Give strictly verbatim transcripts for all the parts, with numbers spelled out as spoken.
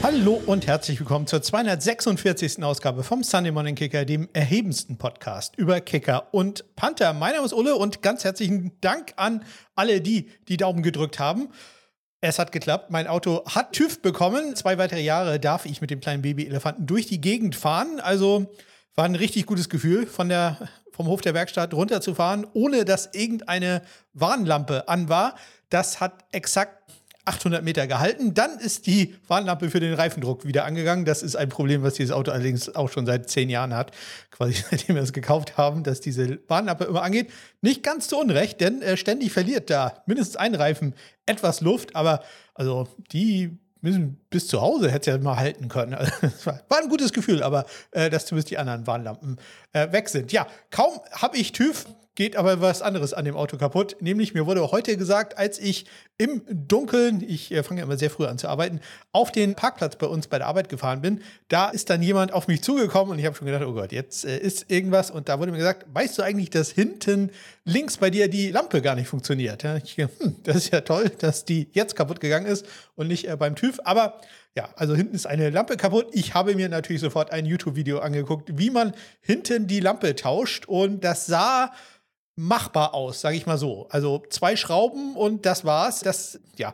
Hallo und herzlich willkommen zur zweihundertsechsundvierzigsten Ausgabe vom Sunday Morning Kicker, dem erhebendsten Podcast über Kicker und Panther. Mein Name ist Ulle und ganz herzlichen Dank an alle die, die Daumen gedrückt haben. Es hat geklappt, mein Auto hat TÜV bekommen. Zwei weitere Jahre darf ich mit dem kleinen Baby-Elefanten durch die Gegend fahren. Also war ein richtig gutes Gefühl, von der, vom Hof der Werkstatt runterzufahren, ohne dass irgendeine Warnlampe an war. Das hat exakt achthundert Meter gehalten. Dann ist die Warnlampe für den Reifendruck wieder angegangen. Das ist ein Problem, was dieses Auto allerdings auch schon seit zehn Jahren hat, quasi seitdem wir es gekauft haben, dass diese Warnlampe immer angeht. Nicht ganz zu Unrecht, denn äh, ständig verliert da mindestens ein Reifen etwas Luft, aber also die müssen bis zu Hause hätte es ja mal halten können. Also, das war, war ein gutes Gefühl, aber äh, dass zumindest die anderen Warnlampen äh, weg sind. Ja, kaum habe ich TÜV, geht aber was anderes an dem Auto kaputt. Nämlich mir wurde heute gesagt, als ich im Dunkeln, ich äh, fange ja immer sehr früh an zu arbeiten, auf den Parkplatz bei uns bei der Arbeit gefahren bin, da ist dann jemand auf mich zugekommen und ich habe schon gedacht, oh Gott, jetzt äh, ist irgendwas. Und da wurde mir gesagt, weißt du eigentlich, dass hinten links bei dir die Lampe gar nicht funktioniert? Ja, ich, hm, das ist ja toll, dass die jetzt kaputt gegangen ist und nicht äh, beim TÜV. Aber ja, also hinten ist eine Lampe kaputt. Ich habe mir natürlich sofort ein YouTube-Video angeguckt, wie man hinten die Lampe tauscht. Und das sah machbar aus, sage ich mal so. Also zwei Schrauben und das war's. Das, ja,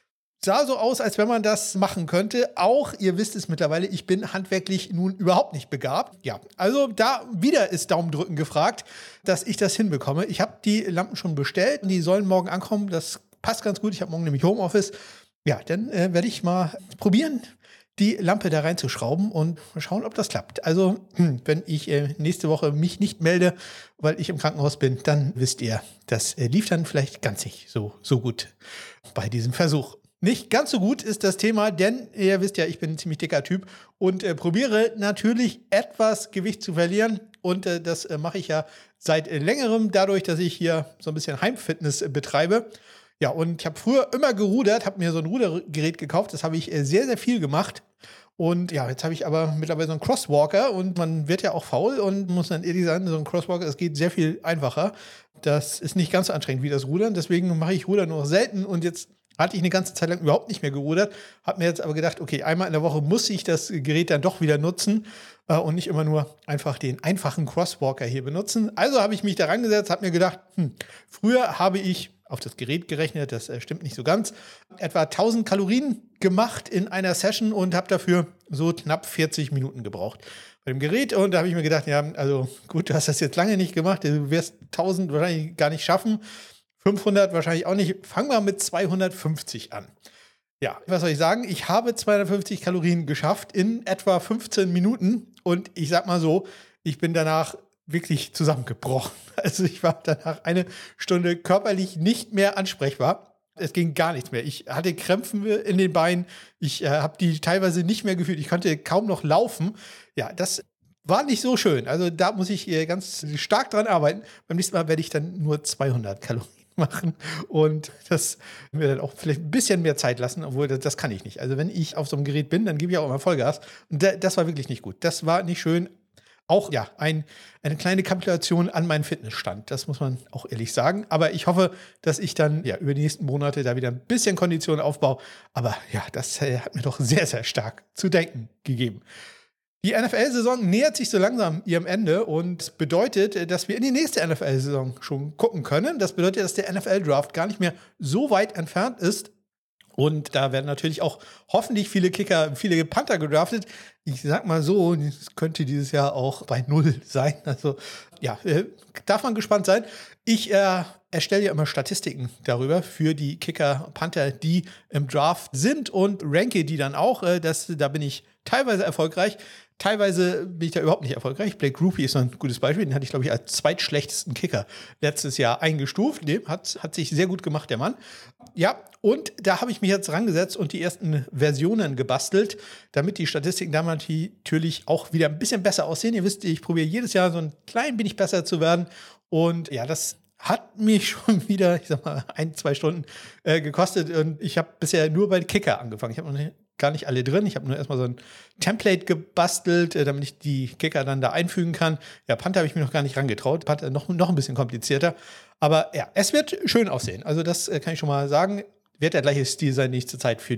sah so aus, als wenn man das machen könnte. Auch, ihr wisst es mittlerweile, ich bin handwerklich nun überhaupt nicht begabt. Ja, also da wieder ist Daumendrücken gefragt, dass ich das hinbekomme. Ich habe die Lampen schon bestellt und die sollen morgen ankommen. Das passt ganz gut. Ich habe morgen nämlich Homeoffice. Ja, dann äh, werde ich mal probieren, die Lampe da reinzuschrauben und mal schauen, ob das klappt. Also, hm, wenn ich äh, nächste Woche mich nicht melde, weil ich im Krankenhaus bin, dann wisst ihr, das äh, lief dann vielleicht ganz nicht so, so gut bei diesem Versuch. Nicht ganz so gut ist das Thema, denn ihr wisst ja, ich bin ein ziemlich dicker Typ und äh, probiere natürlich etwas Gewicht zu verlieren. Und äh, das äh, mache ich ja seit äh, längerem dadurch, dass ich hier so ein bisschen Heimfitness äh, betreibe. Ja, und ich habe früher immer gerudert, habe mir so ein Rudergerät gekauft. Das habe ich äh, sehr, sehr viel gemacht. Und ja, jetzt habe ich aber mittlerweile so einen Crosswalker und man wird ja auch faul und muss dann ehrlich sagen, so ein Crosswalker, es geht sehr viel einfacher. Das ist nicht ganz so anstrengend wie das Rudern. Deswegen mache ich Rudern nur noch selten und jetzt hatte ich eine ganze Zeit lang überhaupt nicht mehr gerudert. Habe mir jetzt aber gedacht, okay, einmal in der Woche muss ich das Gerät dann doch wieder nutzen äh, und nicht immer nur einfach den einfachen Crosswalker hier benutzen. Also habe ich mich da rangesetzt, habe mir gedacht, hm, früher habe ich auf das Gerät gerechnet, das äh, stimmt nicht so ganz, etwa tausend Kalorien gemacht in einer Session und habe dafür so knapp vierzig Minuten gebraucht bei dem Gerät. Und da habe ich mir gedacht, ja, also gut, du hast das jetzt lange nicht gemacht, du wirst tausend wahrscheinlich gar nicht schaffen, fünfhundert wahrscheinlich auch nicht. Fang mal mit zweihundertfünfzig an. Ja, was soll ich sagen? Ich habe zweihundertfünfzig Kalorien geschafft in etwa fünfzehn Minuten und ich sag mal so, ich bin danach wirklich zusammengebrochen. Also ich war danach eine Stunde körperlich nicht mehr ansprechbar. Es ging gar nichts mehr. Ich hatte Krämpfe in den Beinen. Ich äh, habe die teilweise nicht mehr gefühlt. Ich konnte kaum noch laufen. Ja, das war nicht so schön. Also da muss ich äh, ganz stark dran arbeiten. Beim nächsten Mal werde ich dann nur zweihundert Kalorien machen und das mir dann auch vielleicht ein bisschen mehr Zeit lassen, obwohl das, das kann ich nicht. Also wenn ich auf so einem Gerät bin, dann gebe ich auch immer Vollgas. Und da, das war wirklich nicht gut. Das war nicht schön. Auch ja, ein, eine kleine Kapitulation an meinen Fitnessstand. Das muss man auch ehrlich sagen. Aber ich hoffe, dass ich dann ja über die nächsten Monate da wieder ein bisschen Kondition aufbaue. Aber ja, das äh, hat mir doch sehr, sehr stark zu denken gegeben. Die N F L-Saison nähert sich so langsam ihrem Ende und bedeutet, dass wir in die nächste N F L-Saison schon gucken können. Das bedeutet, dass der N F L-Draft gar nicht mehr so weit entfernt ist. Und da werden natürlich auch hoffentlich viele Kicker, viele Panther gedraftet. Ich sag mal so, es könnte dieses Jahr auch bei Null sein. Also ja, äh, darf man gespannt sein. Ich äh, erstelle ja immer Statistiken darüber für die Kicker, Panther, die im Draft sind und ranke die dann auch. Äh, das, da bin ich teilweise erfolgreich. Teilweise bin ich da überhaupt nicht erfolgreich. Blake Grupe ist ein gutes Beispiel. Den hatte ich, glaube ich, als zweitschlechtesten Kicker letztes Jahr eingestuft. Nee, hat, hat sich sehr gut gemacht, der Mann. Ja, und da habe ich mich jetzt rangesetzt und die ersten Versionen gebastelt, damit die Statistiken damals natürlich auch wieder ein bisschen besser aussehen. Ihr wisst, ich probiere jedes Jahr so ein klein wenig besser zu werden. Und ja, das hat mich schon wieder, ich sag mal, ein, zwei Stunden äh, gekostet. Und ich habe bisher nur bei Kicker angefangen. Ich habe noch nicht gar nicht alle drin. Ich habe nur erstmal so ein Template gebastelt, äh, damit ich die Kicker dann da einfügen kann. Ja, Panther habe ich mir noch gar nicht rangetraut. Panther noch, noch ein bisschen komplizierter. Aber ja, es wird schön aussehen. Also das äh, kann ich schon mal sagen. Wird der gleiche Stil sein nächste Zeit für die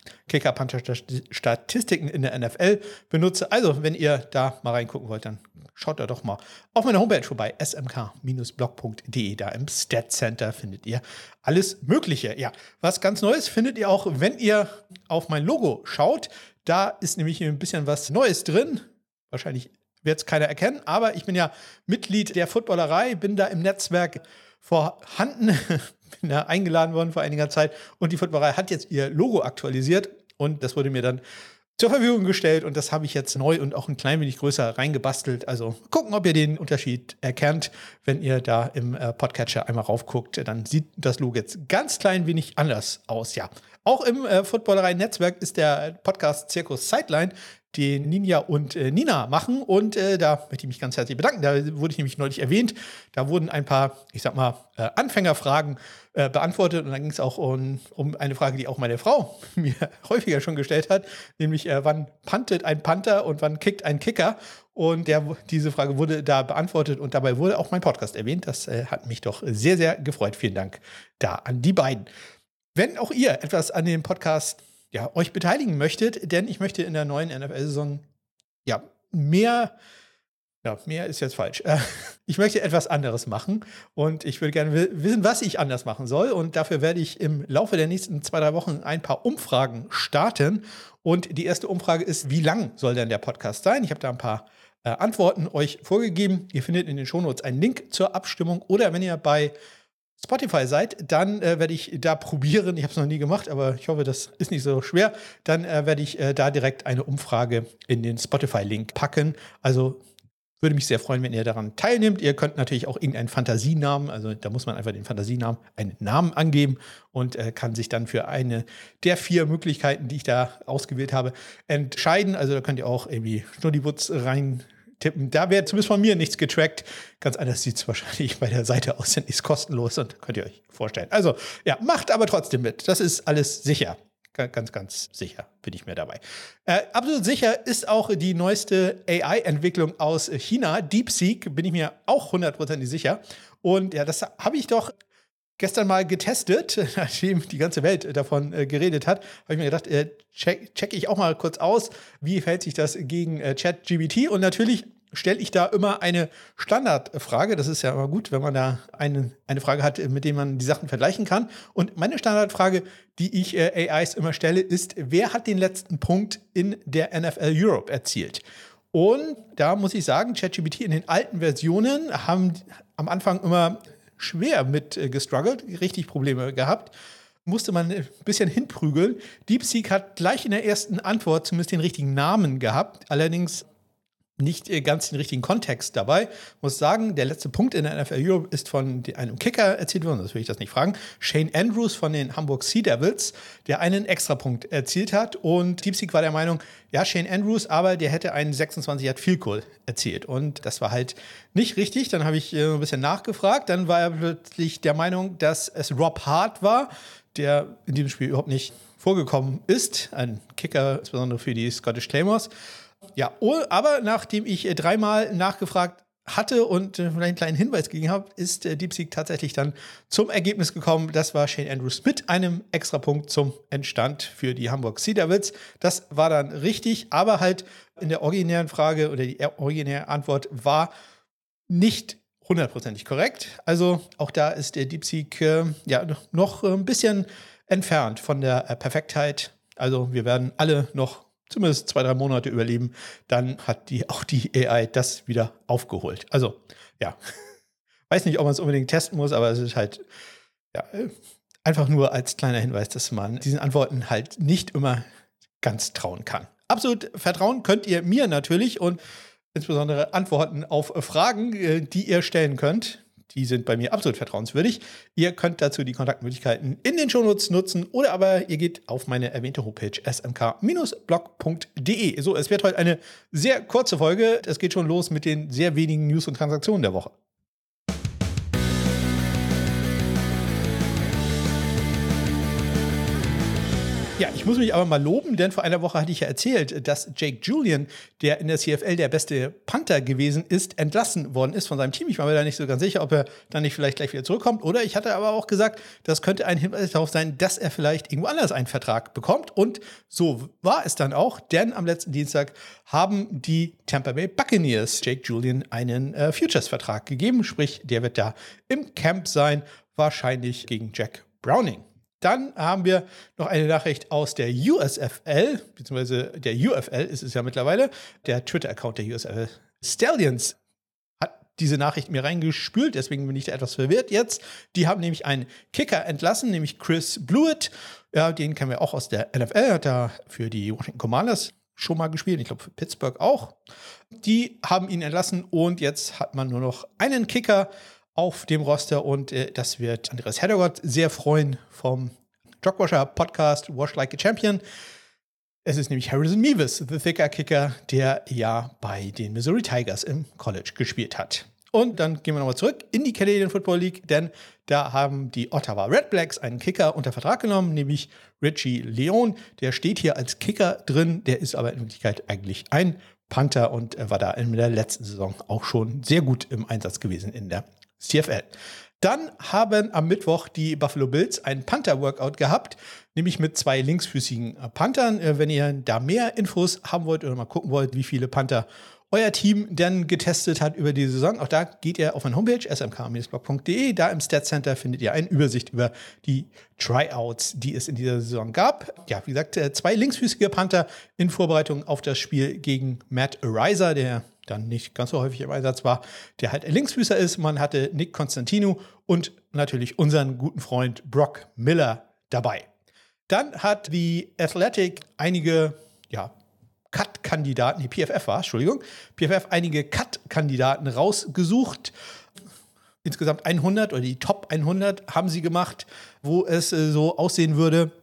Kicker-Panther-Statistiken in der N F L benutze. Also, wenn ihr da mal reingucken wollt, dann schaut da doch mal auf meiner Homepage vorbei, s m k Bindestrich blog punkt d e. Da im Stat Center findet ihr alles Mögliche. Ja, was ganz Neues findet ihr auch, wenn ihr auf mein Logo schaut. Da ist nämlich ein bisschen was Neues drin. Wahrscheinlich wird es keiner erkennen, aber ich bin ja Mitglied der Footballerei, bin da im Netzwerk vorhanden, bin da eingeladen worden vor einiger Zeit und die Footballerei hat jetzt ihr Logo aktualisiert und das wurde mir dann zur Verfügung gestellt und das habe ich jetzt neu und auch ein klein wenig größer reingebastelt. Also gucken, ob ihr den Unterschied erkennt. Wenn ihr da im äh, Podcatcher einmal raufguckt, dann sieht das Logo jetzt ganz klein wenig anders aus. Ja, auch im äh, Footballerei-Netzwerk ist der Podcast Zirkus Sideline, den Ninja und äh, Nina machen. Und äh, da möchte ich mich ganz herzlich bedanken. Da wurde ich nämlich neulich erwähnt. Da wurden ein paar, ich sag mal, äh, Anfängerfragen äh, beantwortet. Und dann ging es auch um, um eine Frage, die auch meine Frau mir häufiger schon gestellt hat. Nämlich, äh, wann puntet ein Panther und wann kickt ein Kicker? Und der, diese Frage wurde da beantwortet. Und dabei wurde auch mein Podcast erwähnt. Das äh, hat mich doch sehr, sehr gefreut. Vielen Dank da an die beiden. Wenn auch ihr etwas an dem Podcast ja, euch beteiligen möchtet, denn ich möchte in der neuen N F L-Saison ja mehr, ja, mehr ist jetzt falsch. Ich möchte etwas anderes machen und ich würde gerne wissen, was ich anders machen soll. Und dafür werde ich im Laufe der nächsten zwei, drei Wochen ein paar Umfragen starten. Und die erste Umfrage ist, wie lang soll denn der Podcast sein? Ich habe da ein paar äh, Antworten euch vorgegeben. Ihr findet in den Shownotes einen Link zur Abstimmung oder wenn ihr bei Spotify seid, dann äh, werde ich da probieren, ich habe es noch nie gemacht, aber ich hoffe, das ist nicht so schwer, dann äh, werde ich äh, da direkt eine Umfrage in den Spotify-Link packen. Also würde mich sehr freuen, wenn ihr daran teilnehmt. Ihr könnt natürlich auch irgendeinen Fantasienamen, also da muss man einfach den Fantasienamen, einen Namen angeben und äh, kann sich dann für eine der vier Möglichkeiten, die ich da ausgewählt habe, entscheiden. Also da könnt ihr auch irgendwie Schnuddibutz rein tippen. Da wird zumindest von mir nichts getrackt. Ganz anders sieht es wahrscheinlich bei der Seite aus, denn ist kostenlos und könnt ihr euch vorstellen. Also, ja, macht aber trotzdem mit. Das ist alles sicher. Ganz, ganz sicher bin ich mir dabei. Äh, absolut sicher ist auch die neueste A I-Entwicklung aus China. DeepSeek bin ich mir auch hundertprozentig sicher. Und ja, das habe ich doch gestern mal getestet, nachdem die ganze Welt davon äh, geredet hat, habe ich mir gedacht, äh, check, check ich auch mal kurz aus, wie verhält sich das gegen äh, ChatGPT. Und natürlich stelle ich da immer eine Standardfrage. Das ist ja immer gut, wenn man da eine, eine Frage hat, mit der man die Sachen vergleichen kann. Und meine Standardfrage, die ich äh, A Is immer stelle, ist, wer hat den letzten Punkt in der N F L Europe erzielt? Und da muss ich sagen, ChatGPT in den alten Versionen haben am Anfang immer schwer mit äh, gestruggelt, richtig Probleme gehabt. Musste man ein bisschen hinprügeln. DeepSeek hat gleich in der ersten Antwort zumindest den richtigen Namen gehabt, allerdings nicht äh, ganz den richtigen Kontext dabei. Muss sagen, der letzte Punkt in der N F L Europe ist von einem Kicker erzielt worden, das will ich das nicht fragen. Shane Andrews von den Hamburg Sea Devils, der einen Extrapunkt erzielt hat. Und DeepSeek war der Meinung, ja, Shane Andrews, aber der hätte einen sechsundzwanzig Yard Field Goal erzielt. Und das war halt nicht richtig. Dann habe ich äh, ein bisschen nachgefragt. Dann war er plötzlich der Meinung, dass es Rob Hart war, der in diesem Spiel überhaupt nicht vorgekommen ist. Ein Kicker, insbesondere für die Scottish Claymores. Ja, aber nachdem ich äh, dreimal nachgefragt hatte und äh, einen kleinen Hinweis gegeben habe, ist äh, DeepSeek tatsächlich dann zum Ergebnis gekommen. Das war Shane Andrews mit einem Extrapunkt zum Endstand für die Hamburg Sea Devils. Das war dann richtig, aber halt in der originären Frage oder die originäre Antwort war nicht hundertprozentig korrekt. Also auch da ist der DeepSeek äh, ja, noch ein bisschen entfernt von der äh, Perfektheit. Also wir werden alle noch zumindest zwei, drei Monate überleben, dann hat die auch die A I das wieder aufgeholt. Also, ja, weiß nicht, ob man es unbedingt testen muss, aber es ist halt ja, einfach nur als kleiner Hinweis, dass man diesen Antworten halt nicht immer ganz trauen kann. Absolut vertrauen könnt ihr mir natürlich und insbesondere Antworten auf Fragen, die ihr stellen könnt. Die sind bei mir absolut vertrauenswürdig. Ihr könnt dazu die Kontaktmöglichkeiten in den Shownotes nutzen oder aber ihr geht auf meine erwähnte Homepage s m k Bindestrich blog punkt d e. So, es wird heute eine sehr kurze Folge. Es geht schon los mit den sehr wenigen News und Transaktionen der Woche. Ja, ich muss mich aber mal loben, denn vor einer Woche hatte ich ja erzählt, dass Jake Julian, der in der C F L der beste Panther gewesen ist, entlassen worden ist von seinem Team. Ich war mir da nicht so ganz sicher, ob er dann nicht vielleicht gleich wieder zurückkommt. Oder ich hatte aber auch gesagt, das könnte ein Hinweis darauf sein, dass er vielleicht irgendwo anders einen Vertrag bekommt. Und so war es dann auch, denn am letzten Dienstag haben die Tampa Bay Buccaneers Jake Julian einen äh, Futures-Vertrag gegeben. Sprich, der wird da im Camp sein, wahrscheinlich gegen Jack Browning. Dann haben wir noch eine Nachricht aus der U S F L, beziehungsweise der U F L ist es ja mittlerweile. Der Twitter-Account der U S F L Stallions hat diese Nachricht mir reingespült, deswegen bin ich da etwas verwirrt jetzt. Die haben nämlich einen Kicker entlassen, nämlich Chris Blewett. Ja, den kennen wir auch aus der N F L, hat da für die Washington Commanders schon mal gespielt, ich glaube für Pittsburgh auch. Die haben ihn entlassen und jetzt hat man nur noch einen Kicker auf dem Roster und äh, das wird Andreas Heddergott sehr freuen vom Jogwasher Podcast Wash Like a Champion. Es ist nämlich Harrison Mevis, the Thicker Kicker, der ja bei den Missouri Tigers im College gespielt hat. Und dann gehen wir nochmal zurück in die Canadian Football League, denn da haben die Ottawa Redblacks einen Kicker unter Vertrag genommen, nämlich Richie Leon. Der steht hier als Kicker drin, der ist aber in Wirklichkeit eigentlich ein Panther und war da in der letzten Saison auch schon sehr gut im Einsatz gewesen in der C F L. Dann haben am Mittwoch die Buffalo Bills einen Panther-Workout gehabt, nämlich mit zwei linksfüßigen Panthern. Wenn ihr da mehr Infos haben wollt oder mal gucken wollt, wie viele Panther euer Team denn getestet hat über die Saison, auch da geht ihr auf meine Homepage s m k blog punkt d e. Da im Stat Center findet ihr eine Übersicht über die Tryouts, die es in dieser Saison gab. Ja, wie gesagt, zwei linksfüßige Panther in Vorbereitung auf das Spiel gegen Matt Ariza, der dann nicht ganz so häufig im Einsatz war, der halt Linksfüßer ist. Man hatte Nick Constantino und natürlich unseren guten Freund Brock Miller dabei. Dann hat die Athletic einige, ja, Cut-Kandidaten, die P F F war, Entschuldigung, P F F einige Cut-Kandidaten rausgesucht. Insgesamt hundert oder die Top hundert haben sie gemacht, wo es äh, so aussehen würde,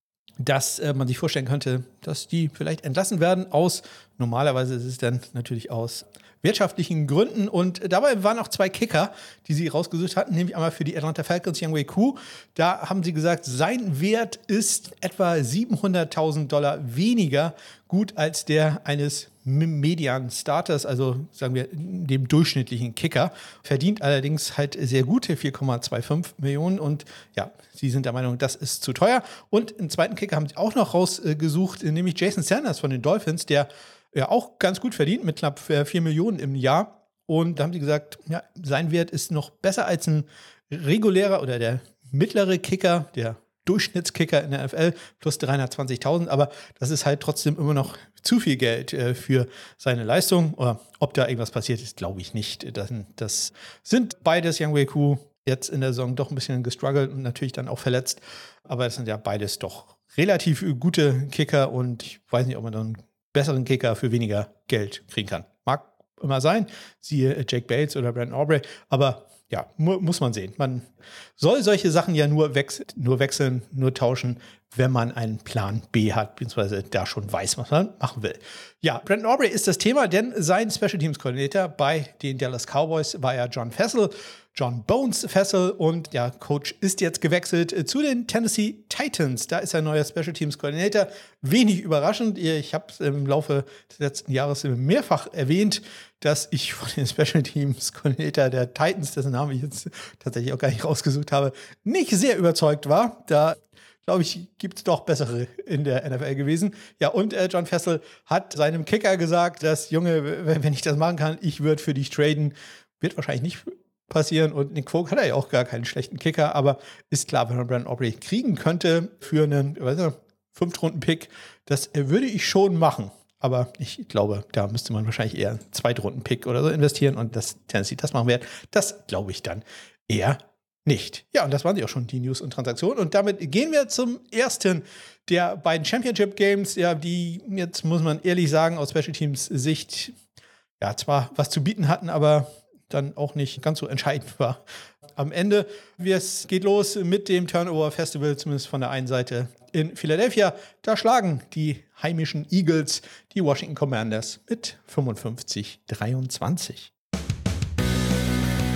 dass äh, man sich vorstellen könnte, dass die vielleicht entlassen werden aus, normalerweise ist es dann natürlich aus wirtschaftlichen Gründen. Und dabei waren auch zwei Kicker, die sie rausgesucht hatten, nämlich einmal für die Atlanta Falcons Younghoe Koo. Da haben sie gesagt, sein Wert ist etwa siebenhunderttausend Dollar weniger gut als der eines Median-Starters, also sagen wir dem durchschnittlichen Kicker. Verdient allerdings halt sehr gute vier Komma fünfundzwanzig Millionen und ja, sie sind der Meinung, das ist zu teuer. Und einen zweiten Kicker haben sie auch noch rausgesucht, nämlich Jason Sanders von den Dolphins, der ja auch ganz gut verdient mit knapp vier Millionen im Jahr. Und da haben sie gesagt, ja, sein Wert ist noch besser als ein regulärer oder der mittlere Kicker, der Durchschnittskicker in der N F L, plus dreihundertzwanzigtausend, aber das ist halt trotzdem immer noch zu viel Geld äh, für seine Leistung. Oder ob da irgendwas passiert ist, glaube ich nicht. Das, das sind beides Younghoe Koo jetzt in der Saison doch ein bisschen gestruggelt und natürlich dann auch verletzt. Aber das sind ja beides doch relativ gute Kicker und ich weiß nicht, ob man dann einen besseren Kicker für weniger Geld kriegen kann. Mag immer sein, siehe Jake Bates oder Brandon Aubrey, aber ja, mu- muss man sehen. Man soll solche Sachen ja nur, wechs- nur wechseln, nur tauschen, wenn man einen Plan B hat, beziehungsweise da schon weiß, was man machen will. Ja, Brandon Aubrey ist das Thema, denn sein Special Teams Coordinator bei den Dallas Cowboys war ja John Fessel, John Bones Fessel und ja, Coach ist jetzt gewechselt zu den Tennessee Titans. Da ist er neuer Special Teams Coordinator. Wenig überraschend. Ich habe es im Laufe des letzten Jahres mehrfach erwähnt, dass ich von den Special Teams Coordinator der Titans, dessen Namen ich jetzt tatsächlich auch gar nicht rausgesucht habe, nicht sehr überzeugt war. Da glaube ich, gibt es doch bessere in der N F L gewesen. Ja, und äh, John Fessel hat seinem Kicker gesagt, dass, Junge, wenn ich das machen kann, ich würde für dich traden. Wird wahrscheinlich nicht passieren. Und Nick Folk hat ja auch gar keinen schlechten Kicker, aber ist klar, wenn man Brandon Aubrey kriegen könnte für einen Fünf-Runden-Pick, das äh, würde ich schon machen. Aber ich glaube, da müsste man wahrscheinlich eher einen Zweitrunden-Pick oder so investieren und dass Tennessee das machen wird, das glaube ich dann eher nicht. Ja, und das waren ja auch schon die News und Transaktionen. Und damit gehen wir zum ersten der beiden Championship Games, ja, die jetzt, muss man ehrlich sagen, aus Special Teams Sicht ja zwar was zu bieten hatten, aber dann auch nicht ganz so entscheidend war. Am Ende, es geht los mit dem Turnover Festival, zumindest von der einen Seite in Philadelphia. Da schlagen die heimischen Eagles die Washington Commanders mit fünfundfünfzig dreiundzwanzig.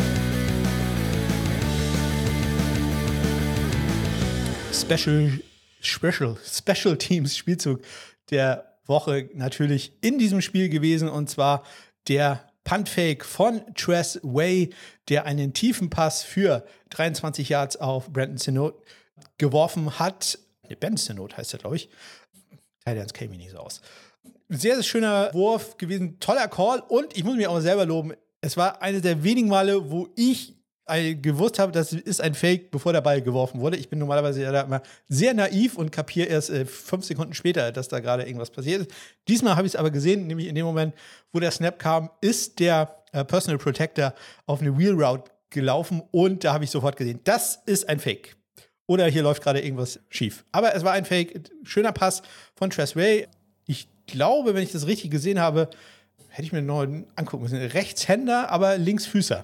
Special Special, Special Teams Spielzug der Woche natürlich in diesem Spiel gewesen, und zwar der Punt-Fake von Tress Way, der einen tiefen Pass für dreiundzwanzig Yards auf Brandon Sinot geworfen hat. Ne, Ben Sinot heißt er, glaube ich. Titans käme nicht so aus. Sehr, sehr schöner Wurf gewesen, toller Call, und ich muss mich auch selber loben. Es war eine der wenigen Male, wo ich gewusst habe, das ist ein Fake, bevor der Ball geworfen wurde. Ich bin normalerweise ja da immer sehr naiv und kapiere erst äh, fünf Sekunden später, dass da gerade irgendwas passiert ist. Diesmal habe ich es aber gesehen, nämlich in dem Moment, wo der Snap kam, ist der äh, Personal Protector auf eine Wheel Route gelaufen, und da habe ich sofort gesehen, das ist ein Fake. Oder hier läuft gerade irgendwas schief. Aber es war ein Fake. Schöner Pass von Tress Way. Ich glaube, wenn ich das richtig gesehen habe, hätte ich mir noch angucken müssen. Rechtshänder, aber Linksfüßer.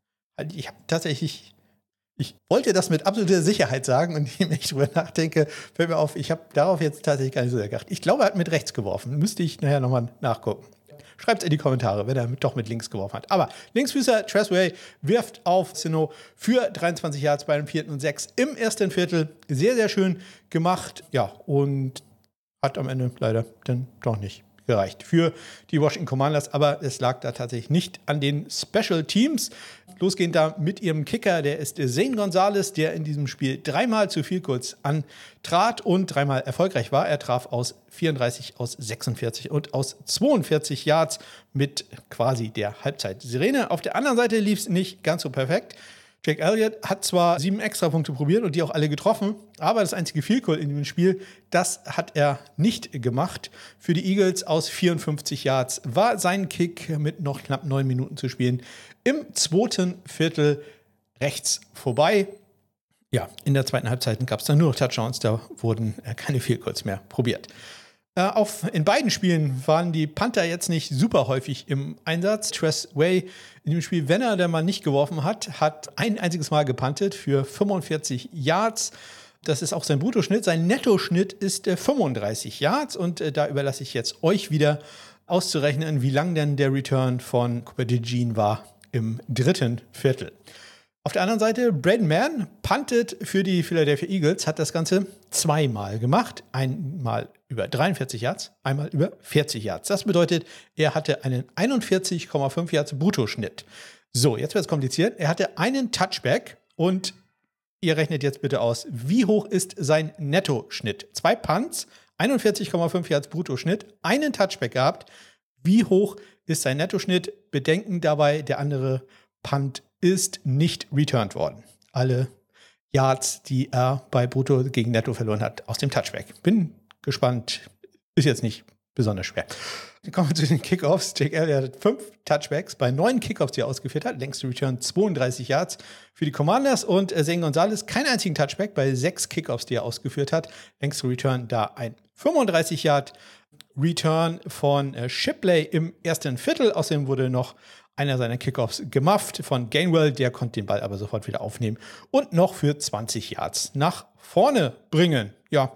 Ich habe tatsächlich, ich wollte das mit absoluter Sicherheit sagen, und wenn ich drüber nachdenke, fällt mir auf, ich habe darauf jetzt tatsächlich gar nicht so sehr gedacht. Ich glaube, er hat mit rechts geworfen. Müsste ich nachher nochmal nachgucken. Schreibt es in die Kommentare, wenn er mit, doch mit links geworfen hat. Aber Linksfüßer Tress Way wirft auf Sino für dreiundzwanzig Yards bei einem vierten und sechs im ersten Viertel. Sehr, sehr schön gemacht. Ja, und hat am Ende leider dann doch nicht gereicht für die Washington Commanders, aber es lag da tatsächlich nicht an den Special Teams. Losgehend da mit ihrem Kicker, der ist Zane Gonzalez, der in diesem Spiel dreimal zu viel kurz antrat und dreimal erfolgreich war. Er traf aus vierunddreißig, aus sechsundvierzig und aus zweiundvierzig Yards mit quasi der Halbzeit-Sirene. Auf der anderen Seite lief es nicht ganz so perfekt. Jake Elliott hat zwar sieben Extrapunkte probiert und die auch alle getroffen, aber das einzige Field Goal in dem Spiel, das hat er nicht gemacht. Für die Eagles aus vierundfünfzig Yards war sein Kick mit noch knapp neun Minuten zu spielen im zweiten Viertel rechts vorbei. Ja, in der zweiten Halbzeit gab es dann nur noch Touchdowns, da wurden keine Field Goals mehr probiert. Äh, auf, in beiden Spielen waren die Panther jetzt nicht super häufig im Einsatz. Tress Way in dem Spiel, wenn er der mal nicht geworfen hat, hat ein einziges Mal gepuntet für fünfundvierzig Yards. Das ist auch sein Bruttoschnitt. Sein Nettoschnitt ist äh, fünfunddreißig Yards, und äh, da überlasse ich jetzt euch wieder auszurechnen, wie lang denn der Return von Cooper DeJean war im dritten Viertel. Auf der anderen Seite, Braden Mann puntet für die Philadelphia Eagles, hat das Ganze zweimal gemacht. Einmal über dreiundvierzig Yards, einmal über vierzig Yards. Das bedeutet, er hatte einen einundvierzig Komma fünf Yards Bruttoschnitt. So, jetzt wird es kompliziert. Er hatte einen Touchback, und ihr rechnet jetzt bitte aus, wie hoch ist sein Nettoschnitt? Zwei Punts, einundvierzig Komma fünf Yards Bruttoschnitt, einen Touchback gehabt. Wie hoch ist sein Nettoschnitt? Bedenken dabei, der andere Punt ist nicht returned worden. Alle Yards, die er bei Brutto gegen Netto verloren hat, aus dem Touchback. Bin gespannt. Ist jetzt nicht besonders schwer. Dann kommen wir zu den Kickoffs. Jake Elliott hat fünf Touchbacks bei neun Kickoffs, die er ausgeführt hat. Längste Return zweiunddreißig Yards für die Commanders. Und Zane Gonzalez keinen einzigen Touchback bei sechs Kickoffs, die er ausgeführt hat. Längste Return da ein fünfunddreißig Yard Return von Shipley im ersten Viertel. Außerdem wurde noch einer seiner Kickoffs gemufft von Gainwell. Der konnte den Ball aber sofort wieder aufnehmen und noch für zwanzig Yards nach vorne bringen. Ja,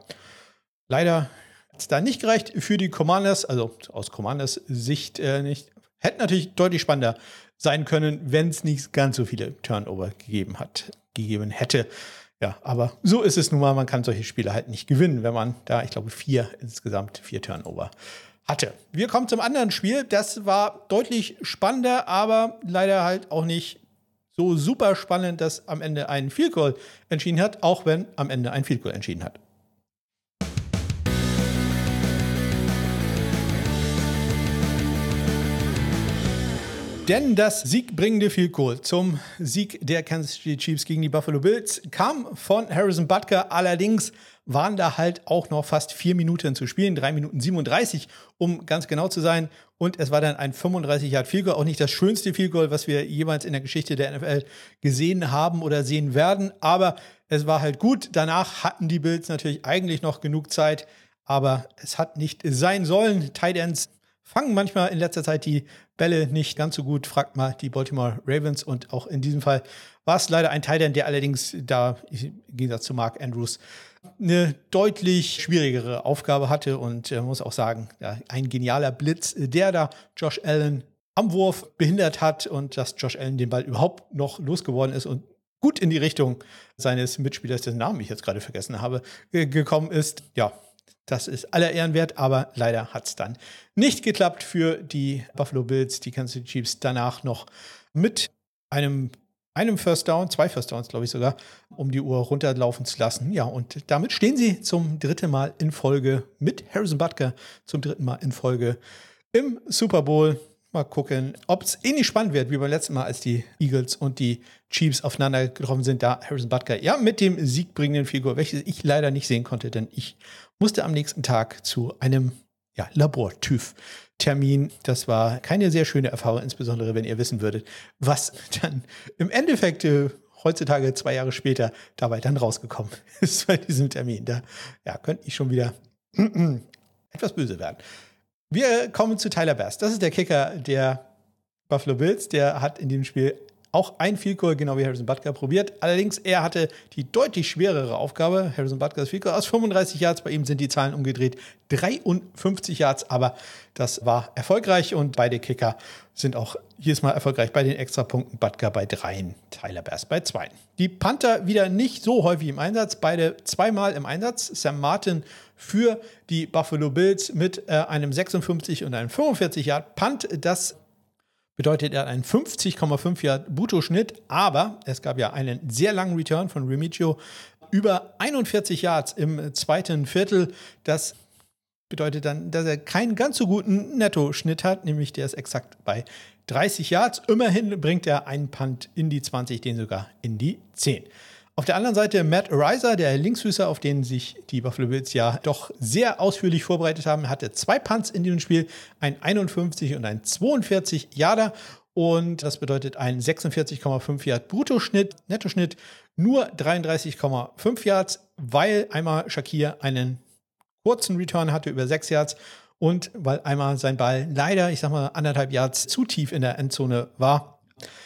leider hat es da nicht gereicht für die Commanders. Also aus Commanders Sicht äh, nicht. Hätte natürlich deutlich spannender sein können, wenn es nicht ganz so viele Turnover gegeben hat, gegeben hätte. Ja, aber so ist es nun mal. Man kann solche Spiele halt nicht gewinnen, wenn man da, ich glaube, vier insgesamt vier Turnover hatte. Wir kommen zum anderen Spiel. Das war deutlich spannender, aber leider halt auch nicht so super spannend, dass am Ende ein Field Goal entschieden hat, auch wenn am Ende ein Field Goal entschieden hat. Denn das siegbringende Field Goal zum Sieg der Kansas City Chiefs gegen die Buffalo Bills kam von Harrison Butker. Allerdings waren da halt auch noch fast vier Minuten zu spielen, drei Minuten siebenunddreißig, um ganz genau zu sein. Und es war dann ein fünfunddreißig Yard Field Goal, auch nicht das schönste Field Goal, was wir jemals in der Geschichte der N F L gesehen haben oder sehen werden. Aber es war halt gut. Danach hatten die Bills natürlich eigentlich noch genug Zeit, aber es hat nicht sein sollen. Tight Ends fangen manchmal in letzter Zeit die Bälle nicht ganz so gut, fragt mal die Baltimore Ravens. Und auch in diesem Fall war es leider ein Tight End, der allerdings da, im Gegensatz zu Mark Andrews, eine deutlich schwierigere Aufgabe hatte. Und man äh, muss auch sagen, ja, ein genialer Blitz, der da Josh Allen am Wurf behindert hat und dass Josh Allen den Ball überhaupt noch losgeworden ist und gut in die Richtung seines Mitspielers, dessen Namen ich jetzt gerade vergessen habe, äh, gekommen ist. Ja, das ist aller Ehren wert, aber leider hat es dann nicht geklappt für die Buffalo Bills, die Kansas City Chiefs danach noch mit einem, einem First Down, zwei First Downs, glaube ich sogar, um die Uhr runterlaufen zu lassen. Ja, und damit stehen sie zum dritten Mal in Folge mit Harrison Butker, zum dritten Mal in Folge im Super Bowl. Mal gucken, ob es ähnlich spannend wird wie beim letzten Mal, als die Eagles und die Chiefs aufeinander getroffen sind. Da Harrison Butker ja mit dem siegbringenden Figur, welches ich leider nicht sehen konnte, denn ich musste am nächsten Tag zu einem ja, Labor-TÜV-Termin. Das war keine sehr schöne Erfahrung, insbesondere wenn ihr wissen würdet, was dann im Endeffekt äh, heutzutage zwei Jahre später dabei dann rausgekommen ist bei diesem Termin. Da ja, könnte ich schon wieder etwas böse werden. Wir kommen zu Tyler Bass. Das ist der Kicker der Buffalo Bills. Der hat in dem Spiel auch ein Field Goal, genau wie Harrison Butker, probiert. Allerdings, er hatte die deutlich schwerere Aufgabe. Harrison Butkers Field Goal aus fünfunddreißig Yards. Bei ihm sind die Zahlen umgedreht. dreiundfünfzig Yards, aber das war erfolgreich. Und beide Kicker sind auch jedes Mal erfolgreich bei den Extrapunkten. Butker bei dreien, Tyler Bass bei zweien. Die Panther wieder nicht so häufig im Einsatz. Beide zweimal im Einsatz. Sam Martin für die Buffalo Bills mit äh, einem sechsundfünfzig und einem fünfundvierzig Yard Punt. Das bedeutet, er hat einen fünfzig Komma fünf Yard Bruttoschnitt, aber es gab ja einen sehr langen Return von Remigio, über einundvierzig Yards im zweiten Viertel. Das bedeutet dann, dass er keinen ganz so guten Nettoschnitt hat, nämlich der ist exakt bei dreißig Yards. Immerhin bringt er einen Punt in die zwanzig, den sogar in die zehn. Auf der anderen Seite Matt Araiza, der Linksfüßer, auf den sich die Buffalo Bills ja doch sehr ausführlich vorbereitet haben, hatte zwei Punts in diesem Spiel, ein einundfünfzig und ein zweiundvierzig Yarder. Und das bedeutet einen sechsundvierzig Komma fünf Yard Bruttoschnitt, Nettoschnitt nur dreiunddreißig Komma fünf Yards, weil einmal Shakir einen kurzen Return hatte über sechs Yards und weil einmal sein Ball leider, ich sag mal, anderthalb Yards zu tief in der Endzone war.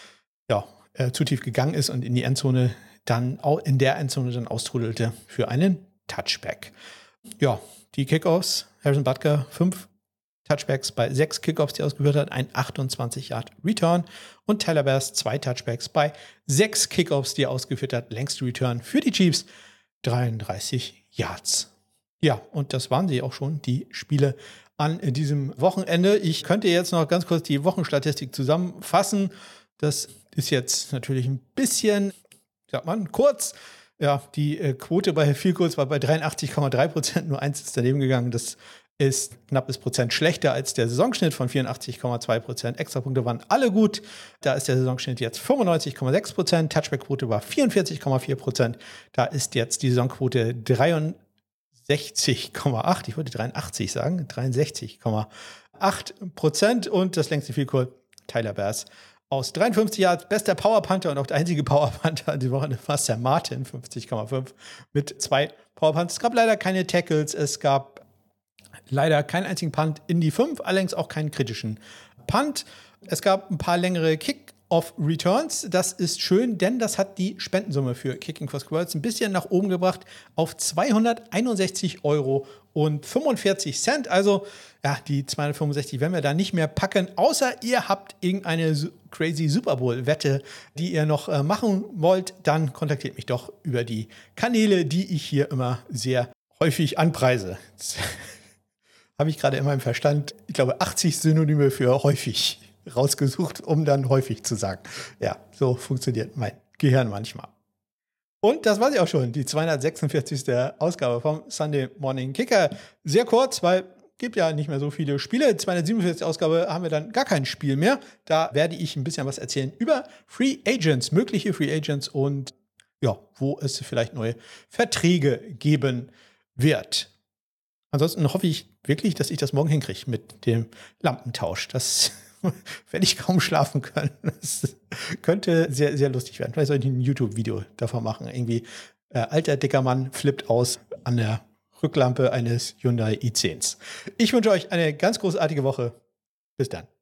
Ja, äh, zu tief gegangen ist und in die Endzone dann auch in der Endzone dann austrudelte für einen Touchback. Ja, die Kickoffs, Harrison Butker, fünf Touchbacks bei sechs Kickoffs, die er ausgeführt hat, ein achtundzwanzig Yard Return und Tyler Bass, zwei Touchbacks bei sechs Kickoffs, die er ausgeführt hat, längste Return für die Chiefs, dreiunddreißig Yards. Ja, und das waren sie auch schon, die Spiele an diesem Wochenende. Ich könnte jetzt noch ganz kurz die Wochenstatistik zusammenfassen. Das ist jetzt natürlich ein bisschen, sagt man, kurz. Ja, die äh, Quote bei Field Goals war bei dreiundachtzig Komma drei Prozent, nur eins ist daneben gegangen. Das ist knappes Prozent schlechter als der Saisonschnitt von vierundachtzig Komma zwei Prozent. Extrapunkte waren alle gut. Da ist der Saisonschnitt jetzt fünfundneunzig Komma sechs Prozent. Touchback-Quote war vierundvierzig Komma vier Prozent. Da ist jetzt die Saisonquote dreiundsechzig Komma acht. Ich wollte dreiundachtzig sagen. dreiundsechzig Komma acht Prozent. Und das längste Field Goal, Tyler Bass aus dreiundfünfzig Yards, bester Powerpunter und auch der einzige Powerpunter die Woche war Sam Martin, fünfzig Komma fünf mit zwei Powerpunts. Es gab leider keine Tackles, es gab leider keinen einzigen Punt in die fünf, allerdings auch keinen kritischen Punt. Es gab ein paar längere Kick-Off-Returns. Das ist schön, denn das hat die Spendensumme für Kicking for Squirrels ein bisschen nach oben gebracht auf zweihunderteinundsechzig Euro und fünfundvierzig Cent. Also, ja, die zweihundertfünfundsechzig werden wir da nicht mehr packen, außer ihr habt irgendeine crazy Super Bowl-Wette, die ihr noch äh, machen wollt. Dann kontaktiert mich doch über die Kanäle, die ich hier immer sehr häufig anpreise. Habe ich gerade in meinem Verstand, ich glaube, achtzig Synonyme für häufig rausgesucht, um dann häufig zu sagen. Ja, so funktioniert mein Gehirn manchmal. Und das war sie auch schon, die zweihundertsechsundvierzigste Ausgabe vom Sunday Morning Kicker. Sehr kurz, weil es gibt ja nicht mehr so viele Spiele. zweihundertsiebenundvierzigste Ausgabe haben wir dann gar kein Spiel mehr. Da werde ich ein bisschen was erzählen über Free Agents, mögliche Free Agents und ja, wo es vielleicht neue Verträge geben wird. Ansonsten hoffe ich wirklich, dass ich das morgen hinkriege mit dem Lampentausch. Das werde ich kaum schlafen können. Das könnte sehr, sehr lustig werden. Vielleicht soll ich ein YouTube-Video davon machen. Irgendwie äh, alter, dicker Mann flippt aus an der Rücklampe eines Hyundai i zehn. Ich wünsche euch eine ganz großartige Woche. Bis dann.